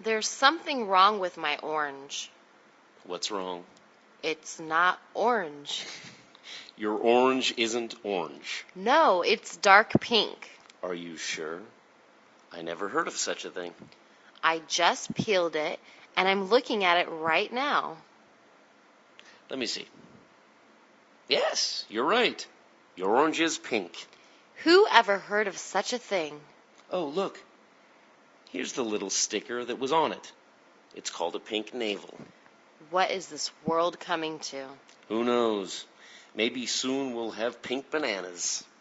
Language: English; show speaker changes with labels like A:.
A: There's something wrong with my orange.
B: What's wrong?
A: It's not orange.
B: Your orange isn't orange.
A: No, it's dark pink.
B: Are you sure? I never heard of such a thing.
A: I just peeled it, and I'm looking at it right now.
B: Let me see. Yes, you're right. Your orange is pink.
A: Who ever heard of such a thing?
B: Oh, look. Here's the little sticker that was on it. It's called a pink navel.
A: What is this world coming to?
B: Who knows? Maybe soon we'll have pink bananas.